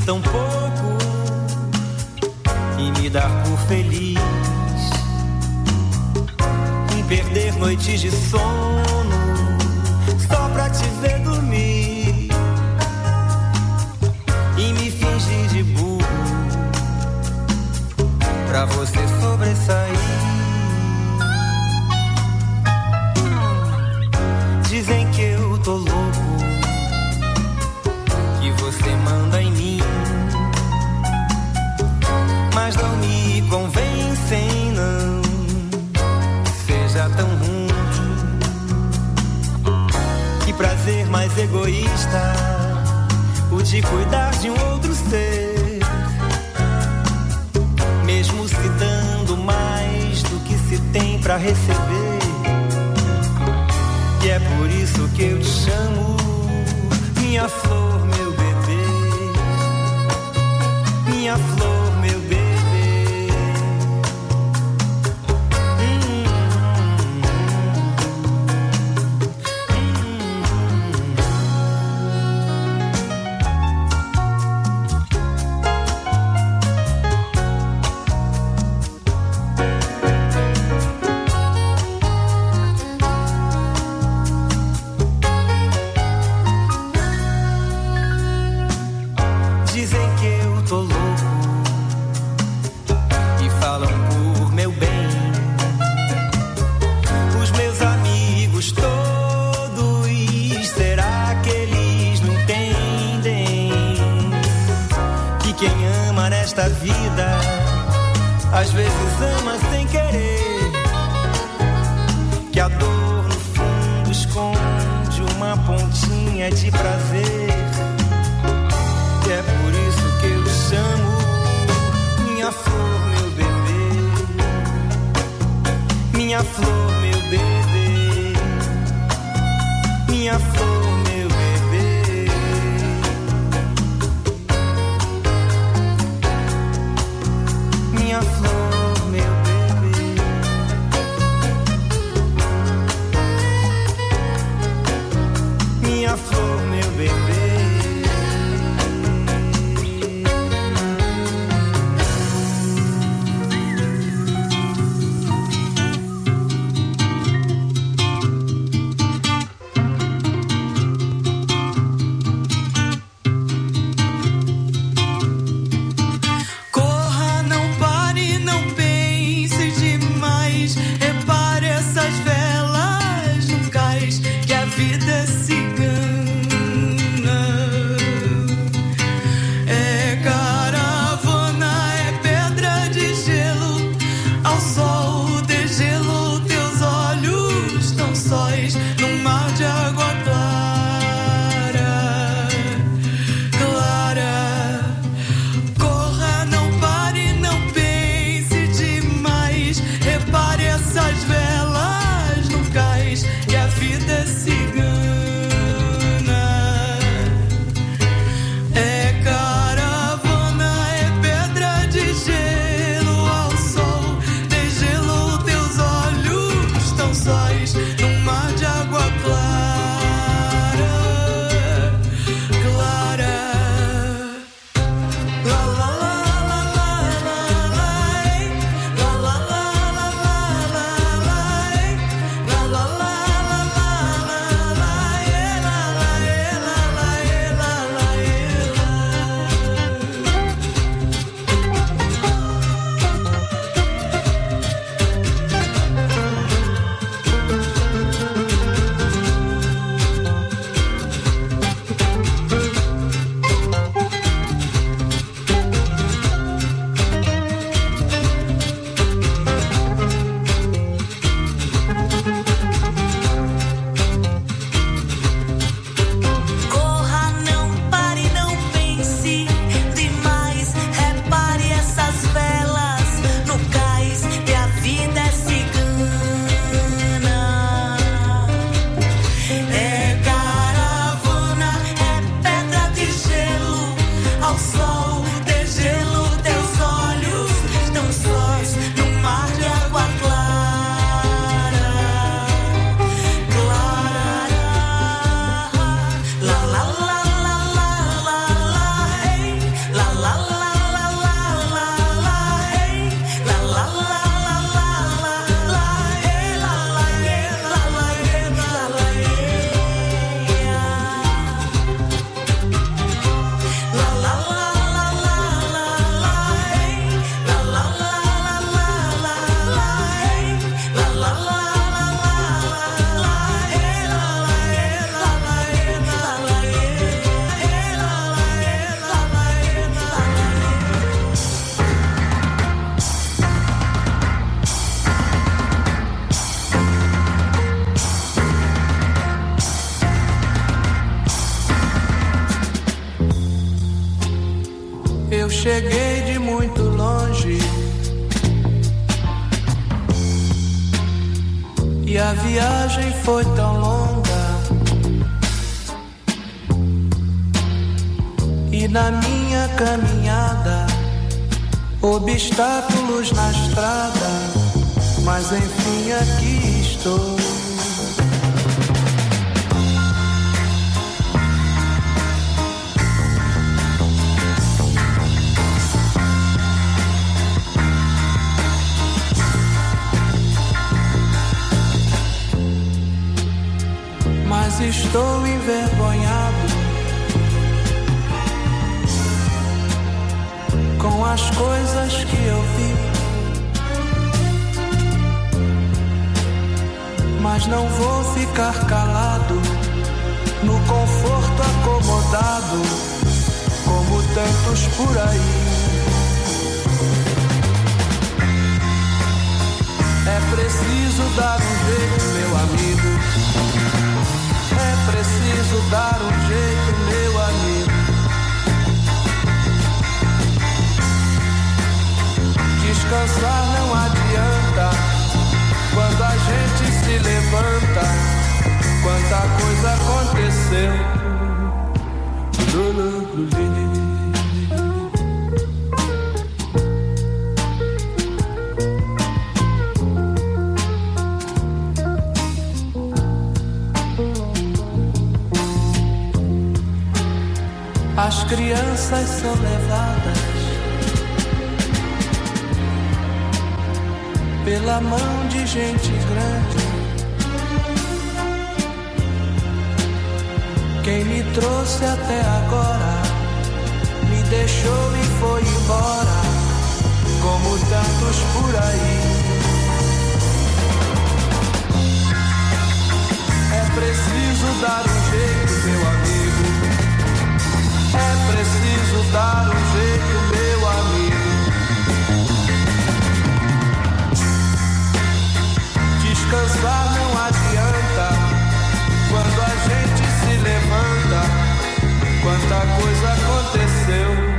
tão pouco e me dar por feliz em perder noites de sono só pra te ver dormir e me fingir de burro pra você sobressair. Dizem que eu tô louco, que você manda em mim, mas não me convencem, não, seja tão ruim. Que prazer mais egoísta o de cuidar de um outro ser, mesmo se dando mais do que se tem pra receber. E é por isso que eu te chamo minha flor, meu bebê, minha flor, meu bebê. Esta vida às vezes ama sem querer, que a dor no fundo esconde uma pontinha de prazer. E é por isso que eu te chamo minha flor, meu bebê, minha flor, meu bebê, minha flor, meu bebê. Minha flor, meu bebê. Minha flor, meu bebê. Num mar de água cheguei de muito longe e a viagem foi tão longa, e na minha caminhada obstáculos na estrada, mas enfim aqui estou. Mas estou envergonhado com as coisas que eu vi, mas não vou ficar calado no conforto acomodado como tantos por aí. É preciso dar um jeito, meu amigo. É preciso dar um jeito, meu amigo. Descansar não adianta quando a gente se levanta. Quanta coisa aconteceu. As crianças são levadas pela mão de gente grande. Quem me trouxe até agora me deixou e foi embora, como tantos por aí. É preciso dar um jeito, meu amigo. É preciso dar um jeito, meu amigo. Descansar não adianta quando a gente se levanta. Quanta coisa aconteceu.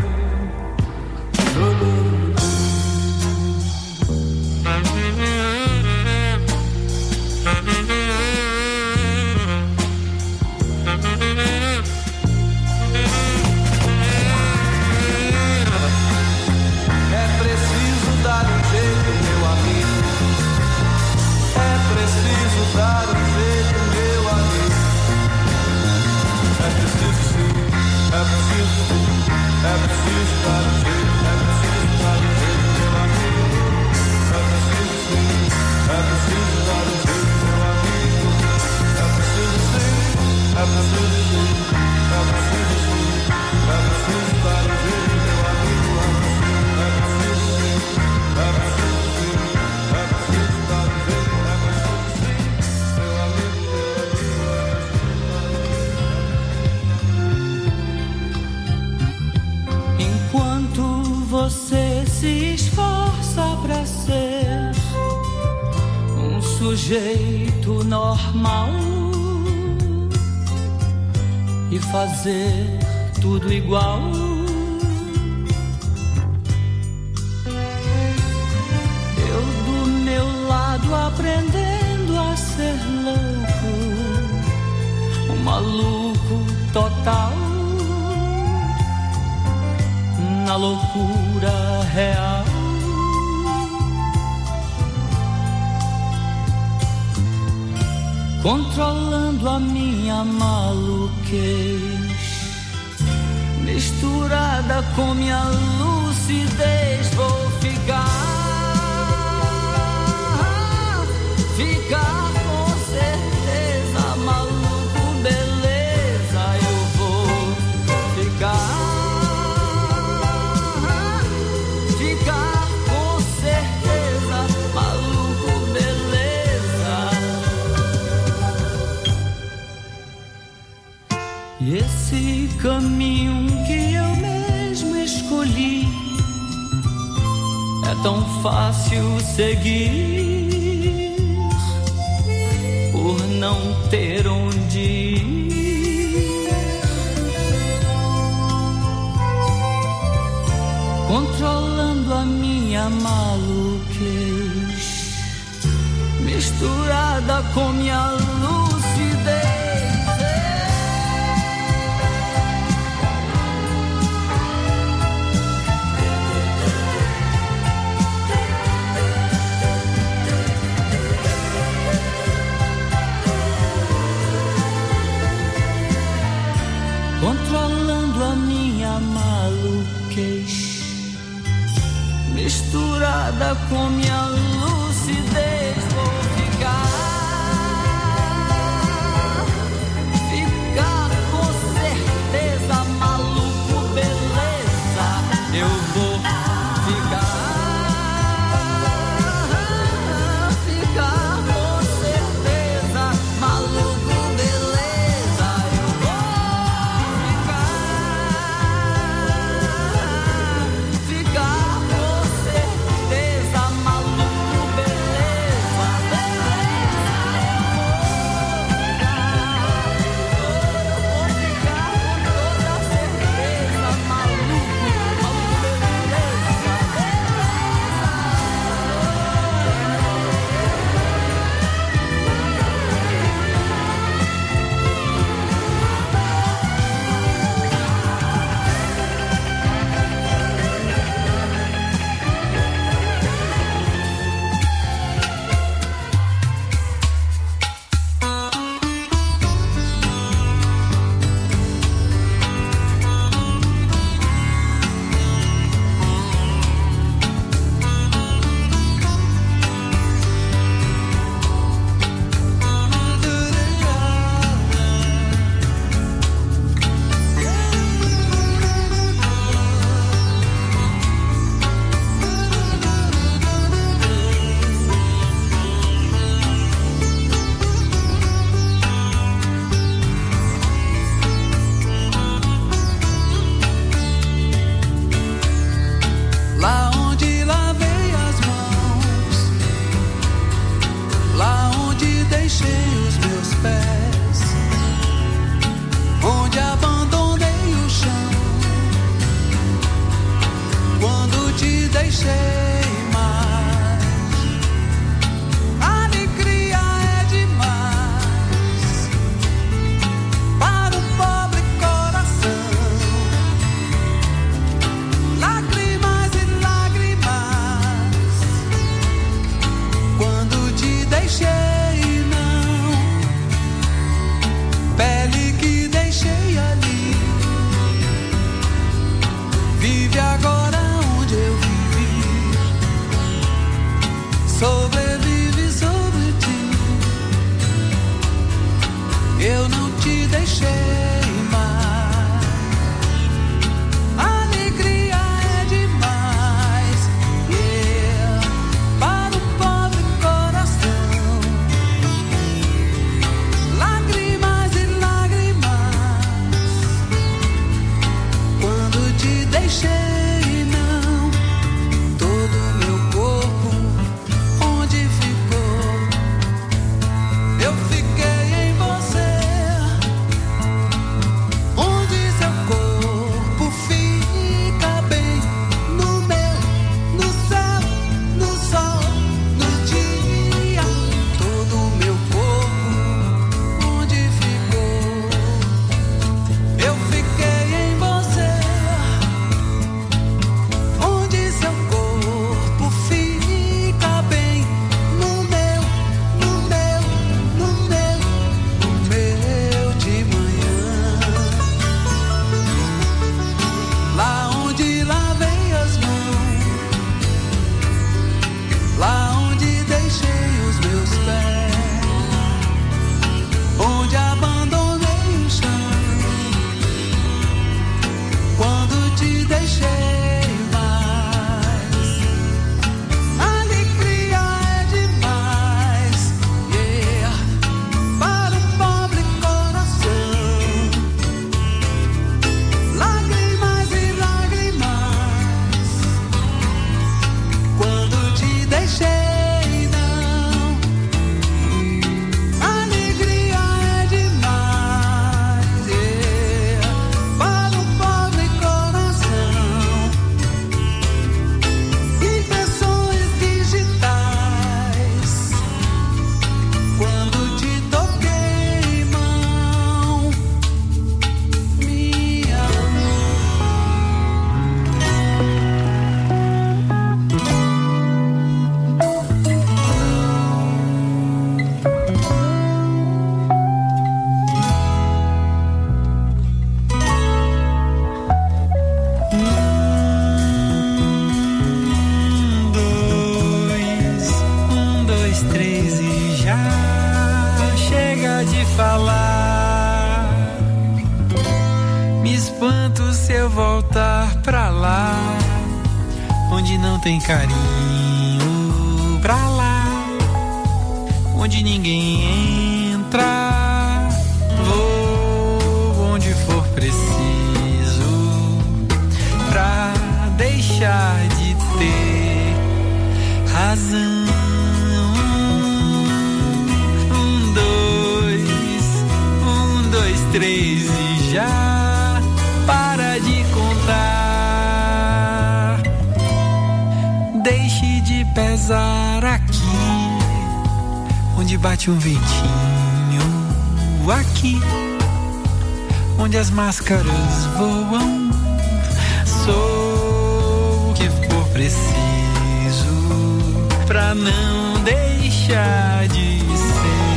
Dar um jeito, meu amigo. É preciso sim, é preciso sim, é preciso dar um jeito, é preciso dar um jeito, meu amigo. É preciso sim, é preciso dar um jeito, meu amigo. É preciso sim, é preciso sim, é preciso sim, é preciso dar um jeito, meu amigo. É preciso sim, é preciso sim, é preciso dar um jeito. Você se esforça pra ser um sujeito normal e fazer tudo igual. Eu do meu lado aprendendo a ser louco, um maluco total. Na loucura real, controlando a minha maluquez, misturada com minha lucidez. Vou ficar com certeza maluco, beleza. Eu vou ficar com certeza maluco, beleza. E esse caminho que eu mesmo escolhi é tão fácil seguir por não ter onde ir. controlando a minha maluquez, misturada com minha lucidez. Controlando a minha maluquez, misturada com minha lucidez. Vou ficar com certeza maluco, beleza. Eu vou ficar com certeza maluco, beleza. Eu vou ficar com certeza maluco, beleza, beleza. Eu vou ficar com toda certeza maluco, maluco, beleza, beleza. Lá onde lavei as mãos, lá onde deixei os meus pés, onde abandonei o chão, quando te deixei mais. Alegria é demais para um pobre coração. Lágrimas e lágrimas, quando te deixei, não. Pele que deixei ali, vive agora onde eu vivi, sobrevive sobre ti. Eu não te deixei mais. Alegria é demais, yeah, para um pobre coração. Lágrimas e lágrimas, quando te deixei, não. Todo meu corpo, onde ficou? Eu fiquei em você. se eu voltar pra lá, onde não tem carinho, pra lá, onde ninguém entra, vou onde for preciso, pra deixar de ter razão. 1, 2, 3 e já para de contar. Deixe de pesar aqui, onde bate um ventinho, aqui, onde as máscaras voam. Sou o que for preciso pra não deixar de ser.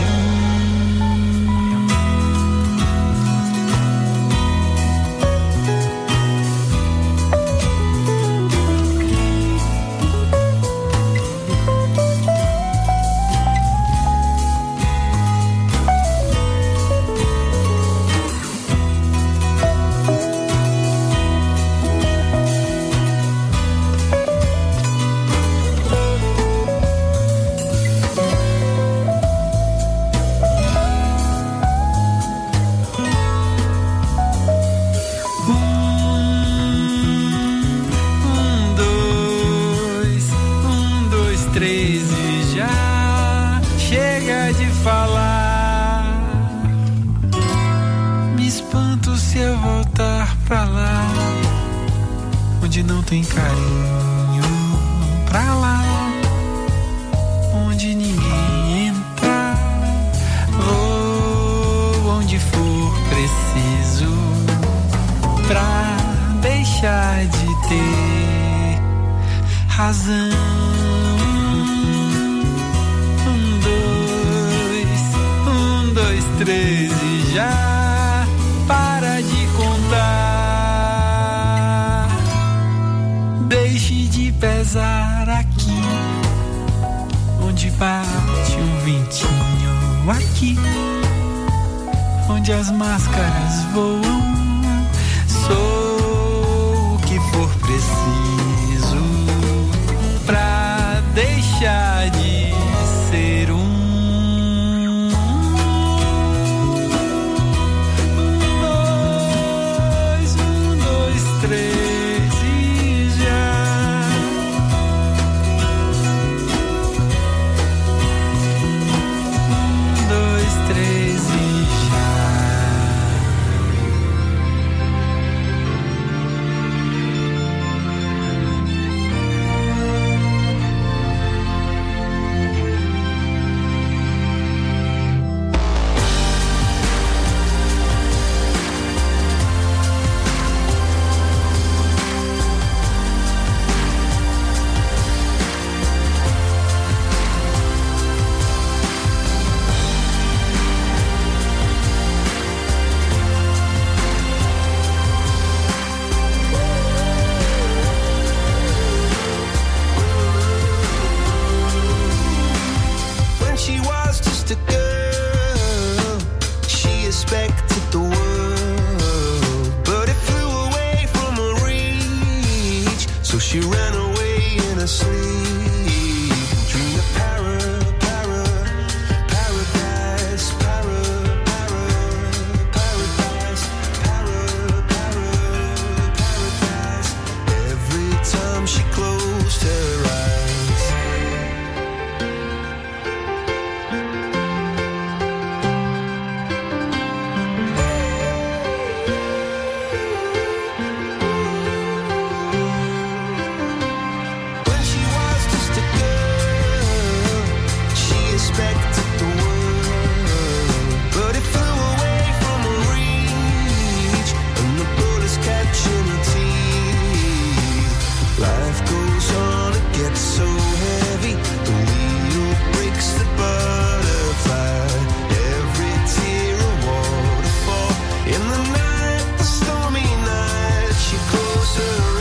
Não tem carinho, pra lá, onde ninguém entra, vou onde for preciso, pra deixar de ter razão. 1, 2, 3 e já para de contar. Deixe de pesar aqui, onde bate um ventinho, aqui, onde as máscaras voam. Sou o que for preciso pra deixar de ser um. 1, 2, 3 she ran away in her sleep. Dream of paradise, paradise. Every time she closed her eyes. So heavy, the wheel breaks the butterfly. Every tear a waterfall. In the night, the stormy night, she closed her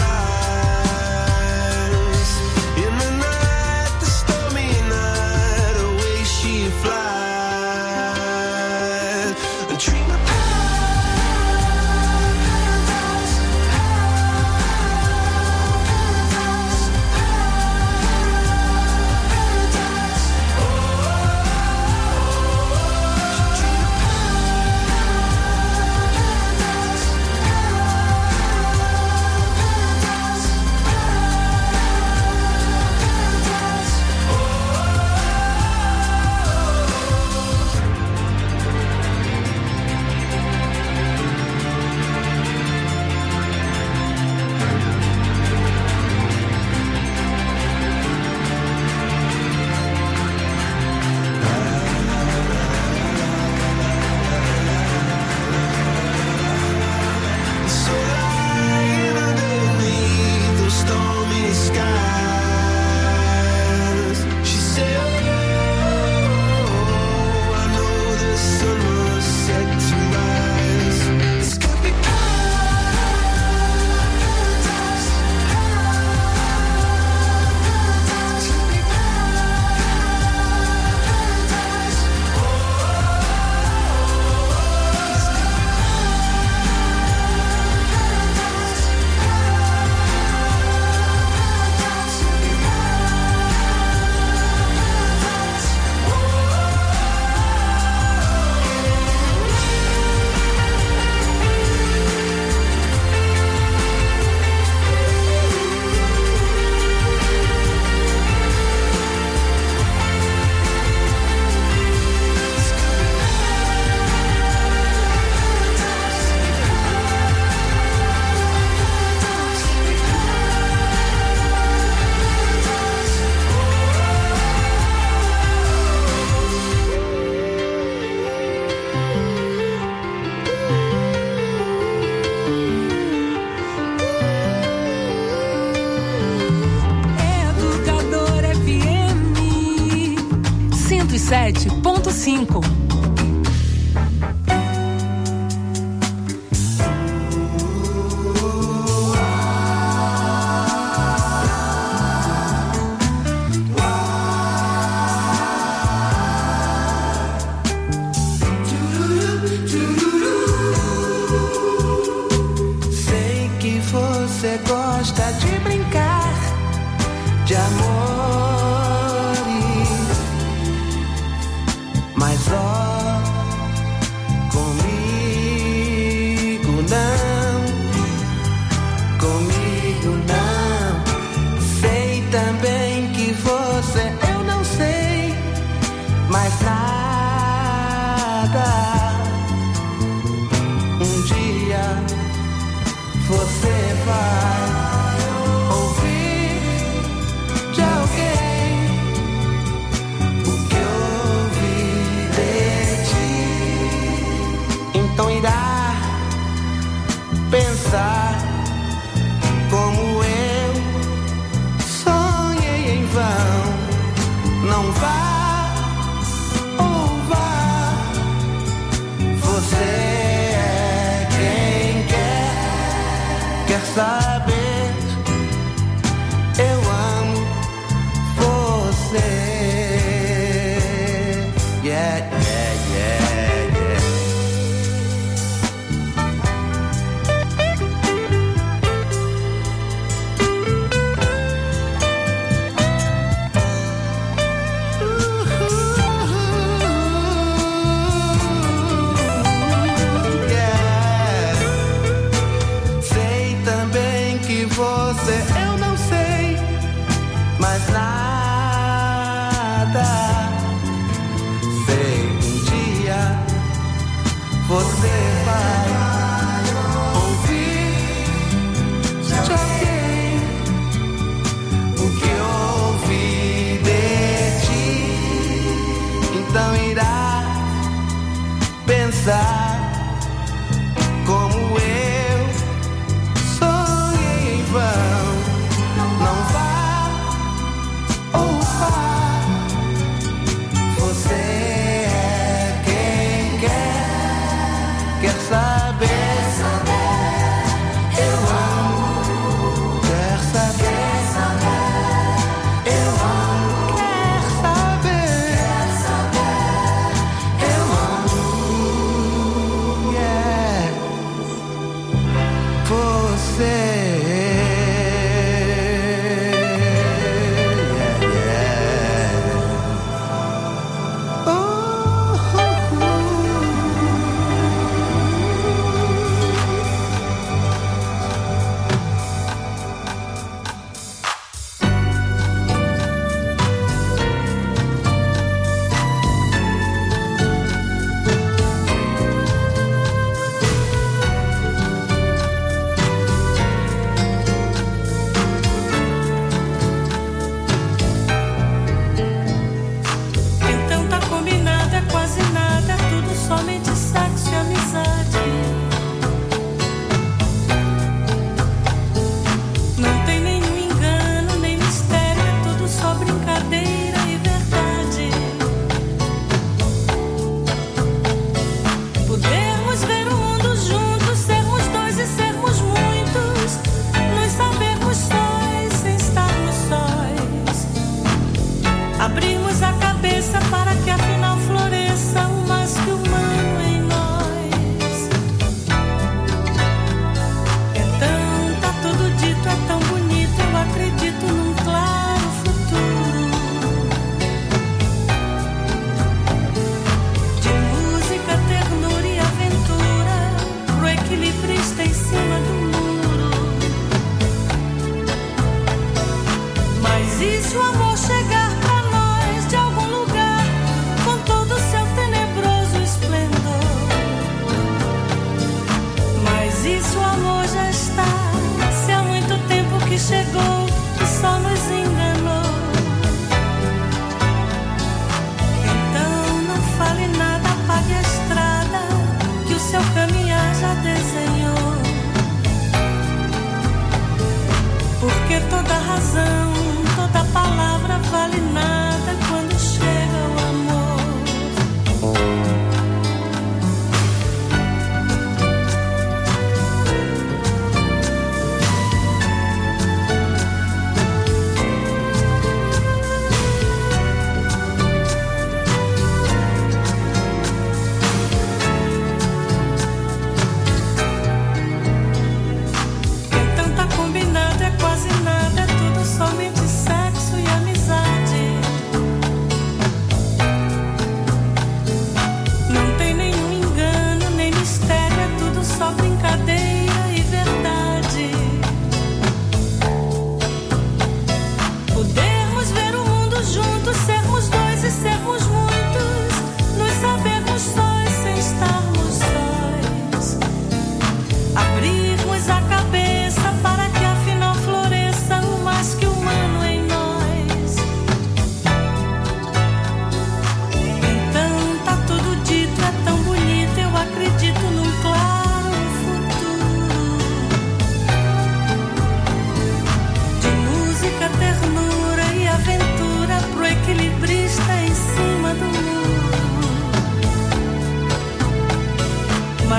eyes. In the night, the stormy night, away she flies. A dream of paradise, paradise. 97.5. Você gosta de brincar de amores, mas ó, comigo não. Sei também que você, eu não sei mais nada. Um dia você vai ouvir de alguém o que eu ouvi de ti. Então irá pensar como eu sonhei em vão. Não vá ou vá, você quer saber, eu amo você. Yeah, yeah, yeah, yeah. Você, eu não sei mais nada. Sei que um dia você vai ouvir de alguém o que eu ouvi de ti. Então irá pensar como eu sonhei em vão. Não vá ou vá, você é quem quer saber, eu amo, quer saber, eu amo, quer saber, eu amo, yeah, você.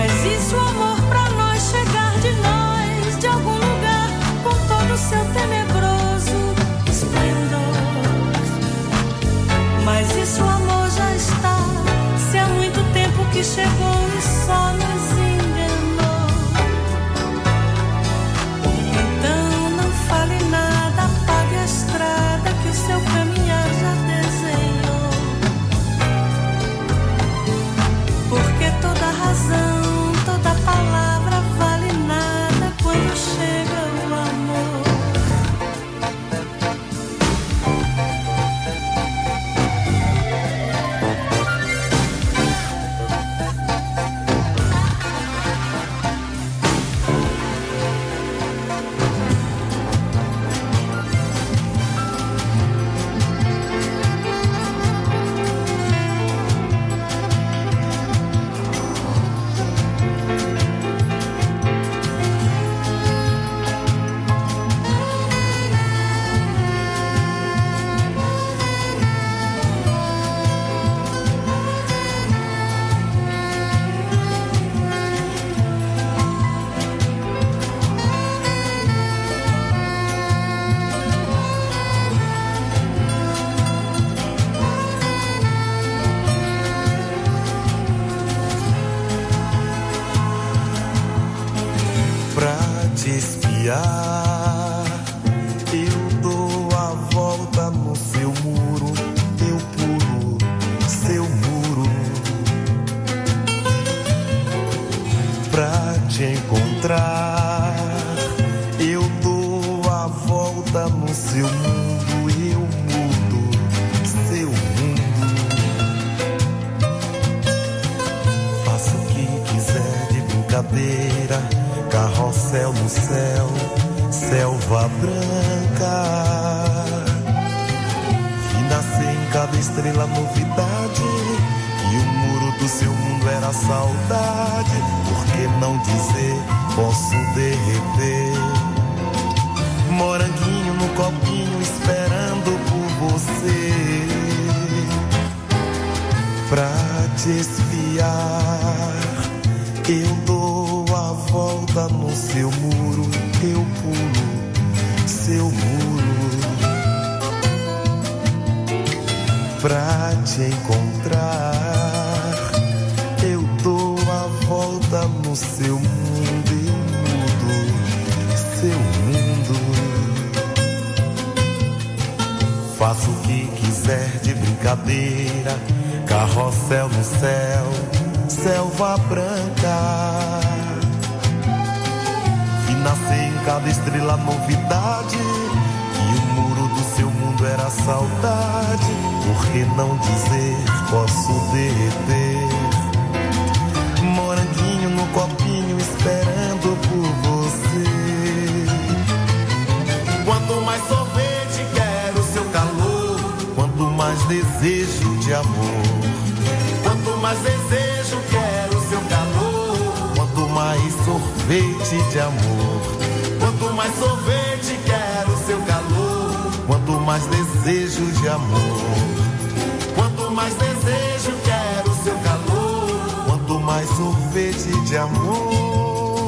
Mas e se o amor pra nós chegar de nós, de algum lugar, com todo o seu tenebroso esplendor? Mas e se o amor já está, se há muito tempo que chegou e só nos enganou? Então não fale nada, apague a estrada que o seu caminhar já desenhou. Porque toda razão, toda palavra vale nada quando chega o amor. Eu dou a volta no seu muro, eu pulo seu muro. Pra te encontrar, eu dou a volta no seu mundo, eu mudo seu mundo. Faço o que quiser de brincadeira, carrossel no céu, selva branca. Vi nascer em cada estrela novidade, e o muro do seu mundo era saudade. Por que não dizer, posso derreter? Moranguinho no copinho esperando por você, pra te espiar. Eu dou a volta no seu muro, eu pulo seu muro. Pra te encontrar, eu dou a volta no seu mundo, eu mudo seu mundo. Faço o que quiser de brincadeira, carrossel no céu, selva branca. Vi nascer em cada estrela novidade, e o muro do seu mundo era saudade. Por que não dizer, posso derreter? Moranguinho no copinho esperando por você. Quanto mais sorvete quero seu calor, quanto mais desejo de amor. Quanto mais desejo quero seu calor, quanto mais sorvete de amor. Quanto mais sorvete quero seu calor, quanto mais desejo de amor. Quanto mais desejo quero seu calor, quanto mais sorvete de amor.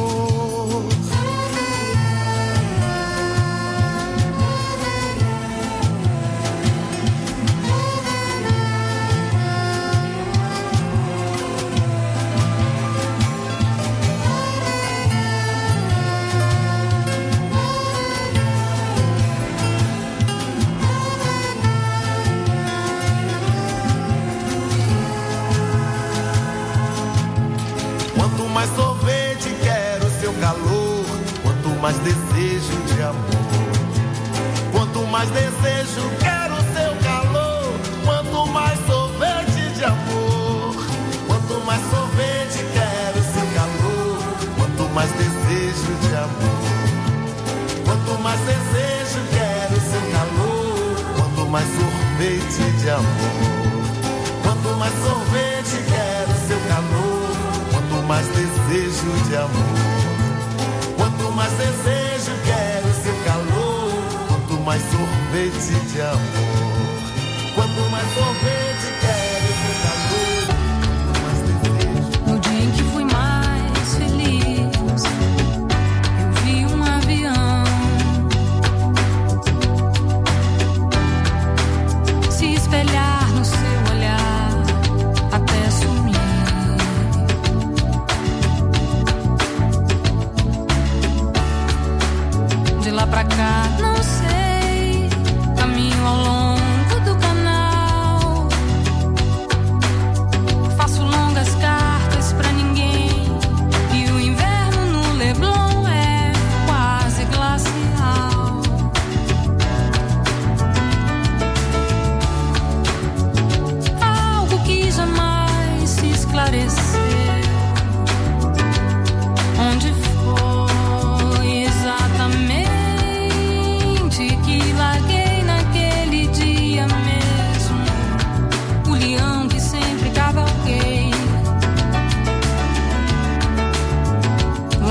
Mais desejo de amor, quanto mais desejo quero seu calor, quanto mais sorvete de amor. Quanto mais sorvete quero seu calor, quanto mais desejo de amor. Quanto mais desejo quero seu calor, quanto mais sorvete de amor. Quanto mais sorvete quero seu calor, quanto mais desejo de amor. Quanto mais desejo quero seu calor, quanto mais sorvete de amor. Quanto mais sorvete quero seu calor, quanto mais desejo. No dia em que fui mais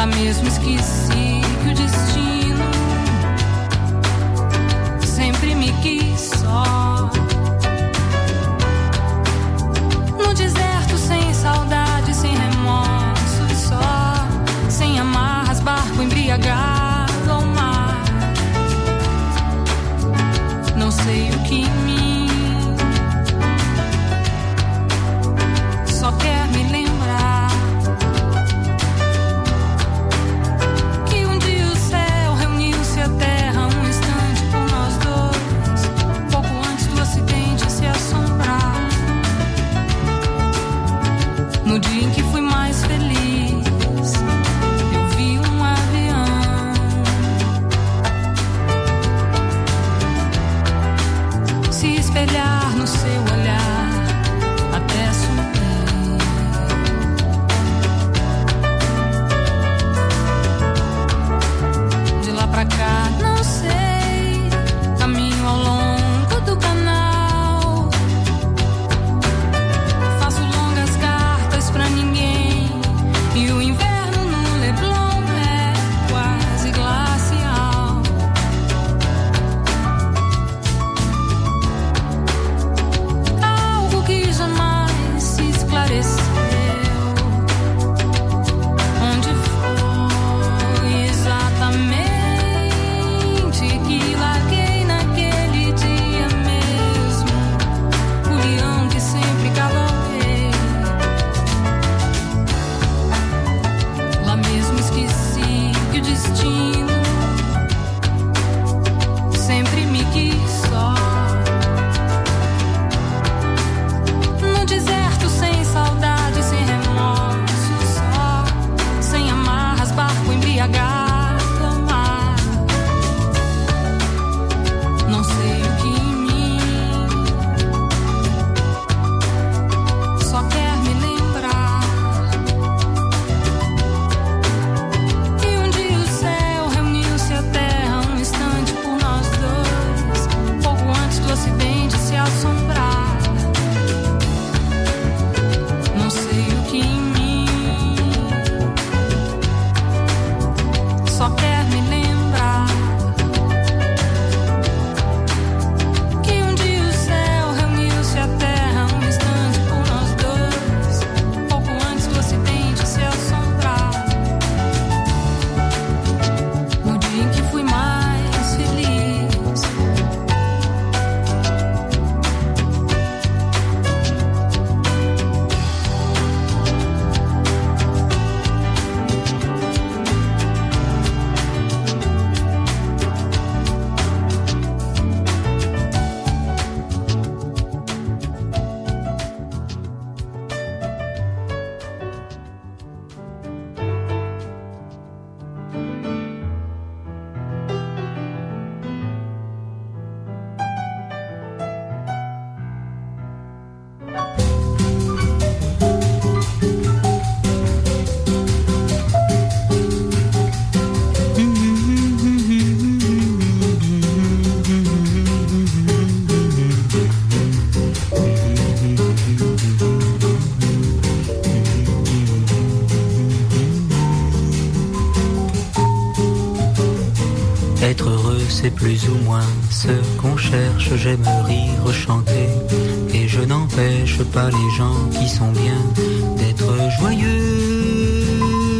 mesmo esqueci que o destino sempre me quis só. No deserto sem saudade, sem remorso, só, sem amarras, barco embriagado ao mar. Não sei o que em mim só quer me lembrar que um dia o céu reuniu-se à terra um instante por nós dois, pouco antes do acidente se assombrar. No dia em que fui mais feliz, eu vi um avião se espelhar no seu olhar até sumir. De lá pra cá, não sei, caminho ao longo do canal, faço longas cartas pra ninguém, e o inverno no Leblon é quase glacial. Algo que jamais se esclareceu. Onde foi exatamente que larguei naquele dia mesmo o leão que sempre cavalguei? Lá mesmo esqueci que o destino sempre me quis só. No deserto sem saudade, sem remorso, só, sem amarras, barco embriagado ao mar. Não sei o que em mim só quer me lembrar que um dia o céu reuniu-se à terra um instante por nós dois, pouco antes do acidente se assombrar. Não sei o que em mim só quer me lembrar que um dia o céu reuniu-se à terra um instante por nós dois, pouco antes do acidente se assombrar. No dia em que fui mais feliz, Être heureux, c'est plus ou moins ce qu'on cherche. J'aime rire, chanter, et je n'empêche pas les gens qui sont bien d'être joyeux.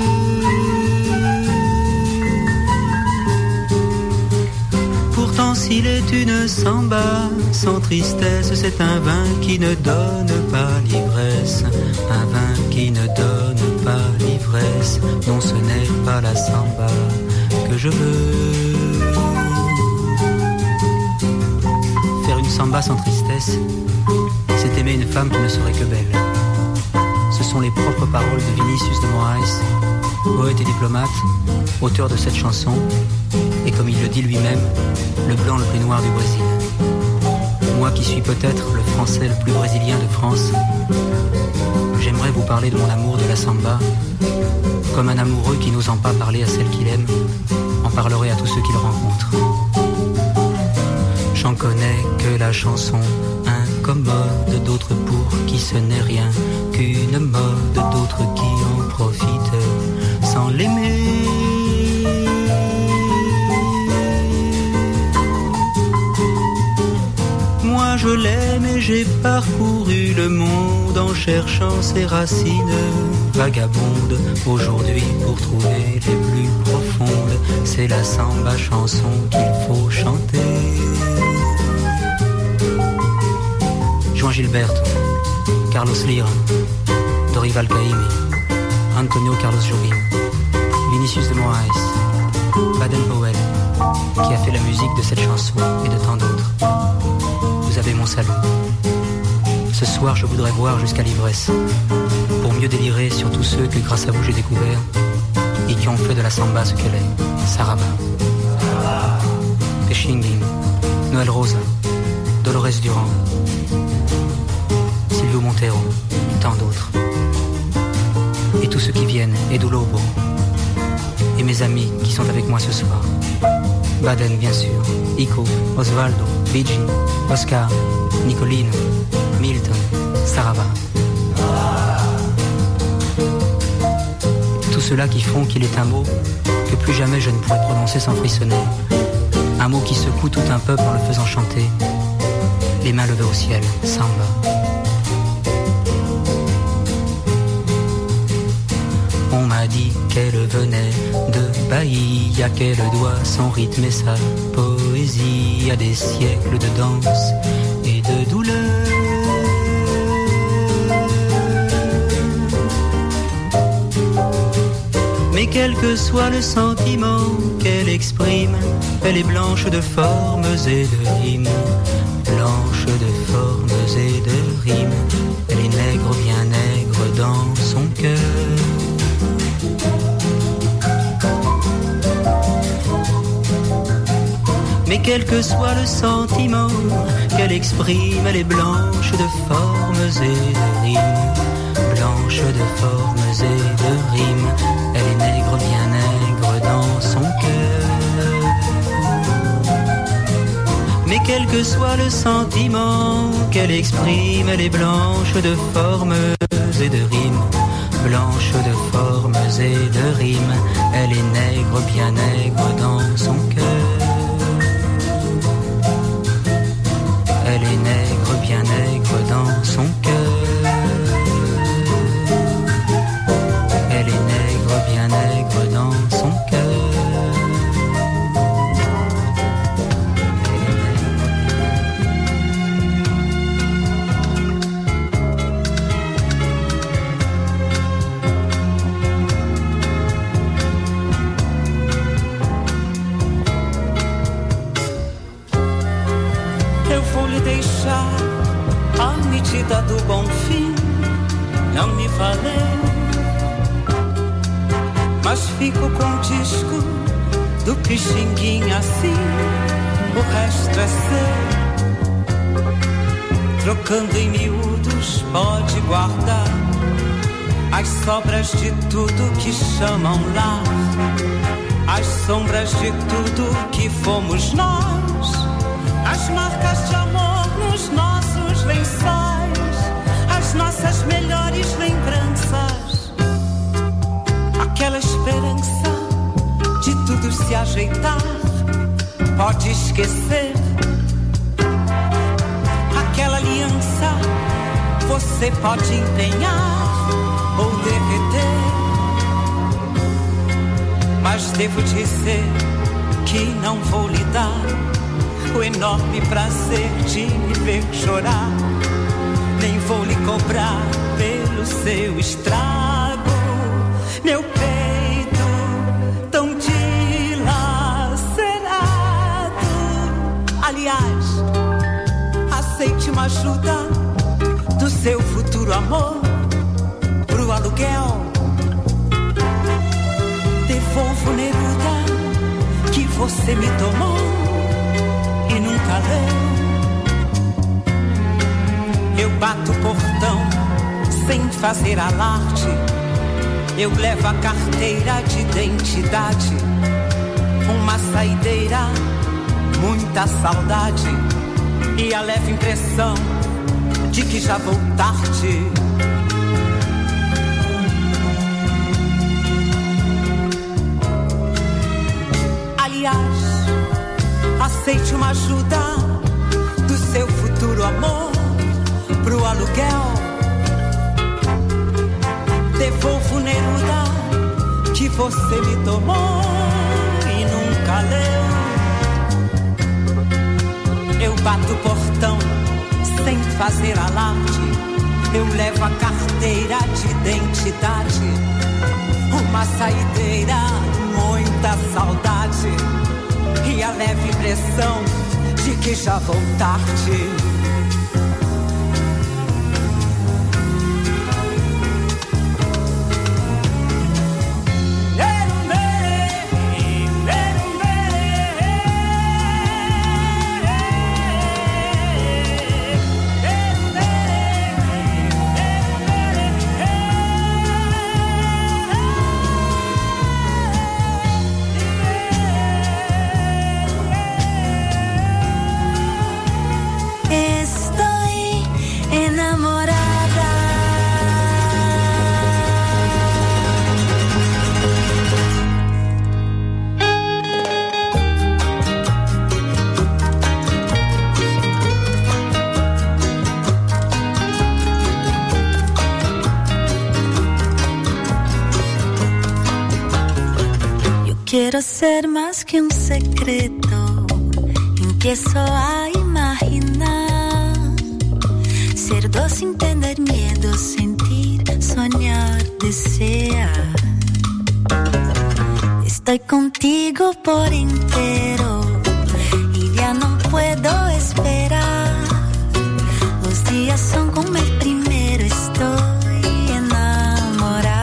Pourtant, s'il est une samba sans tristesse, c'est un vin qui ne donne pas l'ivresse. Un vin qui ne donne pas l'ivresse. Non, ce n'est pas la samba que je veux. Faire une samba sans tristesse, c'est aimer une femme qui ne serait que belle. Ce sont les propres paroles de Vinicius de Moraes, poète et diplomate, auteur de cette chanson, et comme il le dit lui-même, le blanc le plus noir du Brésil. Moi qui suis peut-être le français le plus brésilien de France, j'aimerais vous parler de mon amour de la samba, comme un amoureux qui n'osant pas parler à celle qu'il aime, en parlerait à tous ceux qu'il rencontre. J'en connais que la chanson incommode, d'autres pour qui ce n'est rien qu'une mode, d'autres qui en profitent sans l'aimer. je l'aime et j'ai parcouru le monde en cherchant ses racines vagabondes. Aujourd'hui, pour trouver les plus profondes, c'est la samba chanson qu'il faut chanter. Juan Gilberto, Carlos Lira, Dorival Caymmi, Antonio Carlos Jobim, Vinicius de Moraes, Baden Powell, qui a fait la musique de cette chanson et de tant d'autres. Vous avez mon salut. Ce soir, je voudrais voir jusqu'à l'ivresse, pour mieux délirer sur tous ceux que grâce à vous j'ai découvert et qui ont fait de la samba ce qu'elle est. Saraba, Pechinguin, Noël Rosa, Dolores Durand, Silvio Montero, et tant d'autres. Et tous ceux qui viennent, Edu Lobo, et mes amis qui sont avec moi ce soir. Baden, bien sûr, Ico, Osvaldo, Luigi, Oscar, Nicolino, Milton, Saraba. Tous ceux-là qui font qu'il est un mot que plus jamais je ne pourrais prononcer sans frissonner. Un mot qui secoue tout un peuple en le faisant chanter. Les mains levées au ciel, samba. On m'a dit qu'elle venait de Bahia, qu'elle doit son rythme et sa poésie à des siècles de danse et de douleur. Mais quel que soit le sentiment qu'elle exprime, elle est blanche de formes et de rimes. Blanche de formes et de rimes, elle est nègre, bien nègre dans son cœur. Mais quel que soit le sentiment qu'elle exprime, elle est blanche de formes et de rimes. Blanche de formes et de rimes, elle est nègre, bien nègre dans son cœur. Mais quel que soit le sentiment qu'elle exprime, elle est blanche de formes et de rimes. Blanche de formes et de rimes, elle est nègre, bien nègre dans son cœur. Elle est nègre, bien nègre dans son cœur. Elle est nègre, bien nègre dans son cœur. A medida do bom fim, não me valeu, mas fico com o disco do Pichinguinha assim, o resto é seu. Trocando em miúdos pode guardar as sobras de tudo que chamam lar, as sombras de tudo que fomos nós, as marcas de amor nos nossos lençóis, as nossas melhores lembranças, aquela esperança de tudo se ajeitar, pode esquecer, aquela aliança você pode empenhar ou derreter, mas devo dizer que não vou lhe dar o enorme prazer de me ver chorar, nem vou lhe cobrar pelo seu estrago, meu peito tão dilacerado. Aliás, aceite uma ajuda do seu futuro amor pro aluguel. Devolvo Neruda que você me tomou e nunca leu. Eu bato o portão sem fazer alarde, eu levo a carteira de identidade, uma saideira, muita saudade e a leve impressão de que já vou tarde. Aliás, aceite uma ajuda do seu futuro amor pro aluguel. Devolvo Neruda que você me tomou e nunca leu. Eu bato o portão sem fazer alarde. Eu levo a carteira de identidade. Uma saideira, muita saudade e a leve impressão de que já vou tarde. Quiero ser más que un secreto, empiezo a imaginar, ser dos sin tener miedo, sentir, soñar, desear. Estoy contigo por entero y ya no puedo esperar. Los días son como el primero, estoy enamorada.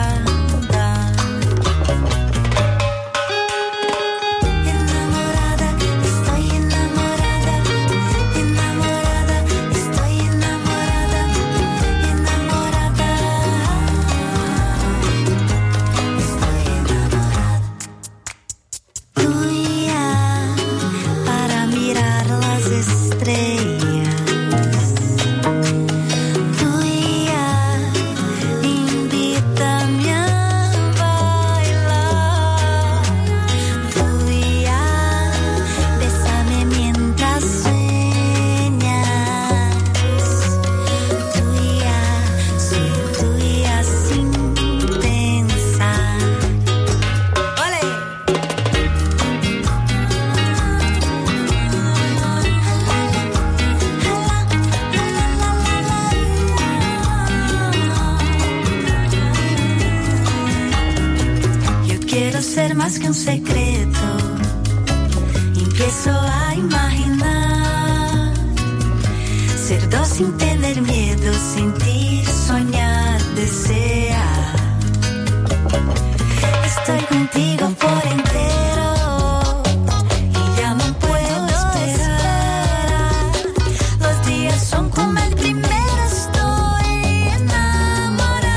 Más que un secreto, empiezo a imaginar, ser dos sin tener miedo, sentir, soñar, desear. Estoy contigo por entero y ya no puedo esperar. Los días son como el primero, estoy enamorada.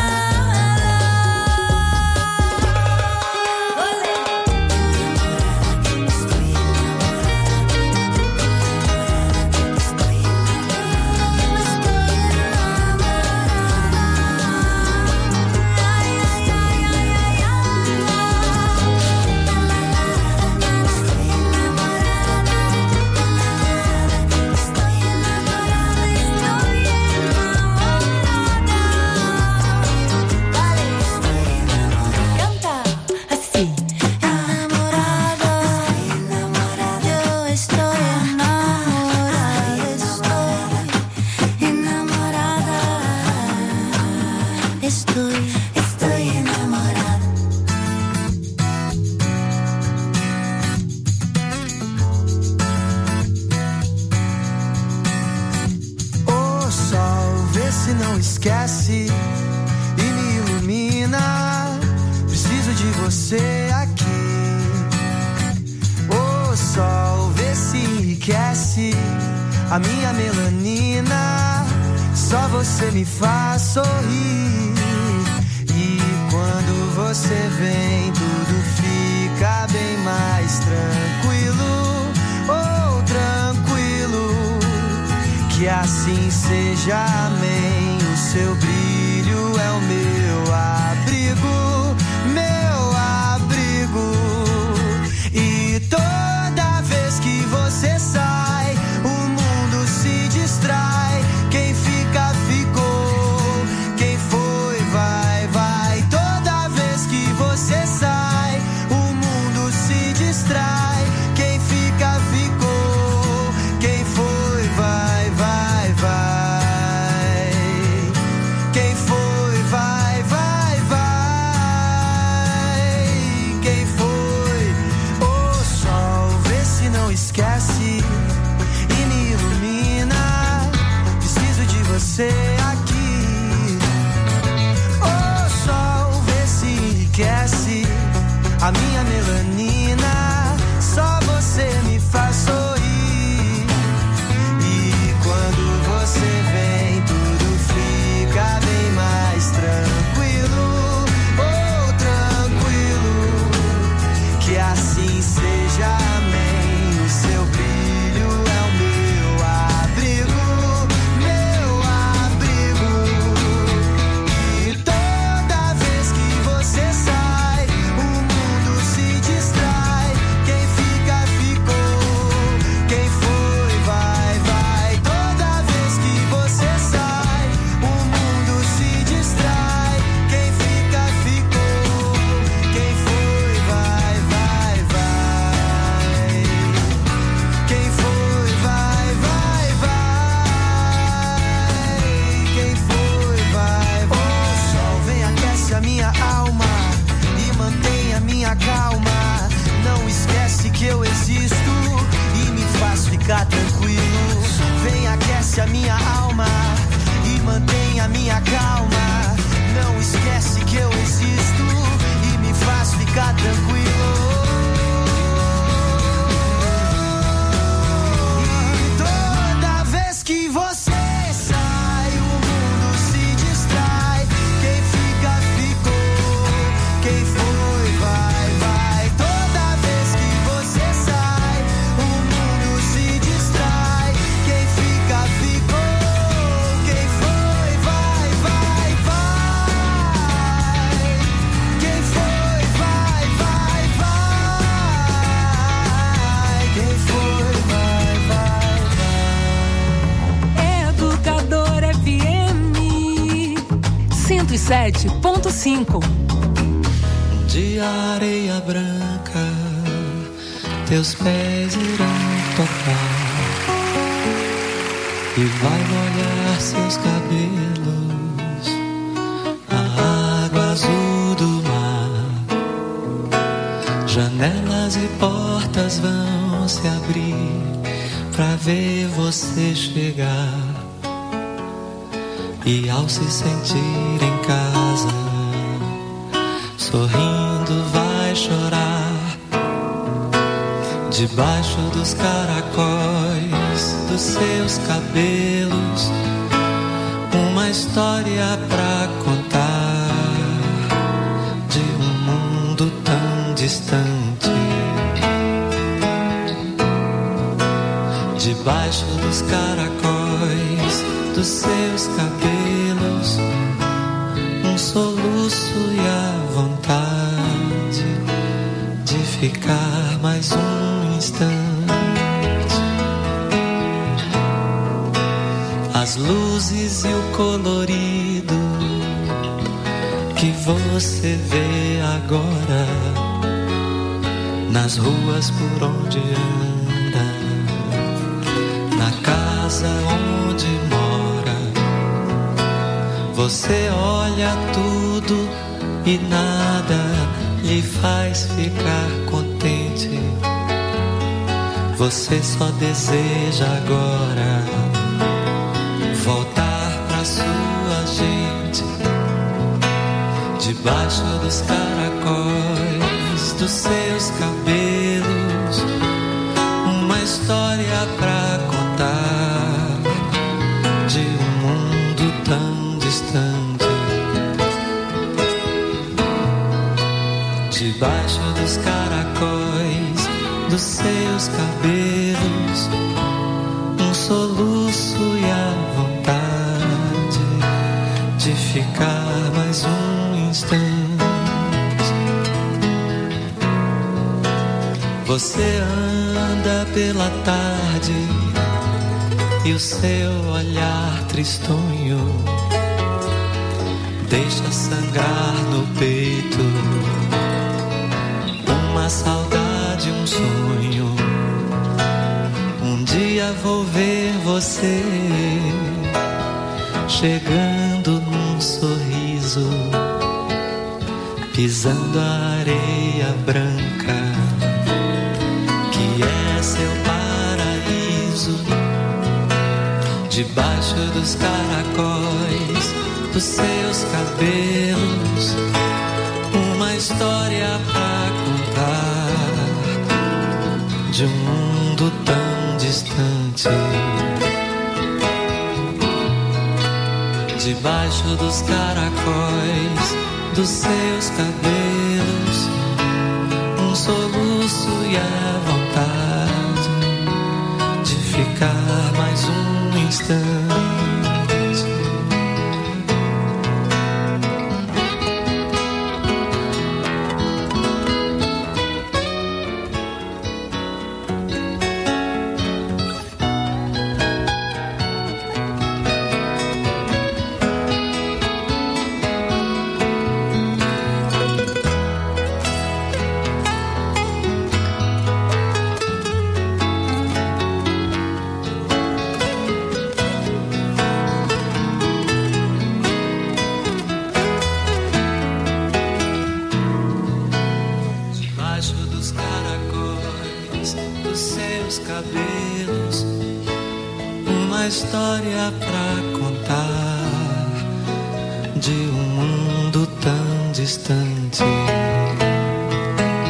Esquece e me ilumina. Preciso de você aqui. O sol vê se enriquece a minha melanina. Só você me faz sorrir. E quando você vem, tudo fica bem mais tranquilo. Oh, tranquilo. Que assim seja, amém. O seu brilho é o meu abrigo, meu abrigo. E toda vez que você sai, o mundo se distrai. Quem fica, fica. a minha melanina, só você me faz sorrir. E quando você vem, tudo fica bem mais tranquilo. Oh, tranquilo, que assim seja, amém. O seu brilho é o meu abrigo, meu abrigo. E toda vez que você sai, o mundo se distrai. Quem fica, ficou. Quem foi, vai, vai. Toda vez que você sai, o mundo se distrai. Quem fica, ficou. Quem foi, vai, vai, vai. Quem foi, vai, vai, vai. Quem foi, vai, vai. O sol vem, aquece a minha alma e mantém a minha calma. Não esquece que eu existo e me faz ficar tranquilo. Vem, aquece a minha alma e mantém a minha calma. Não esquece que eu existo e me faz ficar tranquilo. E toda vez que você sai, o mundo se distrai. Quem fica, ficou. Quem foi, vai, vai. Toda vez que você sai, o mundo se distrai. Quem fica, ficou. Quem foi, vai, vai, vai. Quem foi, vai, vai, vai. Quem foi, vai, vai, vai. Educador FM 107.5. De areia branca, teus pés irão tocar e vai molhar seus cabelos, a água azul do mar. Janelas e portas vão se abrir pra ver você chegar. E ao se sentir em casa, sorrindo vai chorar. Debaixo dos caracóis dos seus cabelos, uma história pra contar de um mundo tão distante. Debaixo dos caracóis dos seus cabelos, um soluço e a vontade de ficar mais um instante. As luzes e o colorido que você vê agora nas ruas por onde anda, na casa onde mora. Você olha tudo e nada lhe faz ficar contente. Você só deseja agora voltar pra sua gente. Debaixo dos caracóis dos seus cabelos, uma história pra contar de um mundo tão distante. Debaixo dos caracóis dos seus cabelos, um soluço e a vontade de ficar mais um instante. Você anda pela tarde e o seu olhar tristonho deixa sangrar no peito uma saudade, um sonho. Um dia vou ver você chegando num sorriso, pisando a areia branca que é seu paraíso. Debaixo dos caracóis dos seus cabelos, uma história pra contar de um mundo tão distante. Debaixo dos caracóis dos seus cabelos, um soluço e a vontade de ficar mais um instante. História pra contar de um mundo tão distante.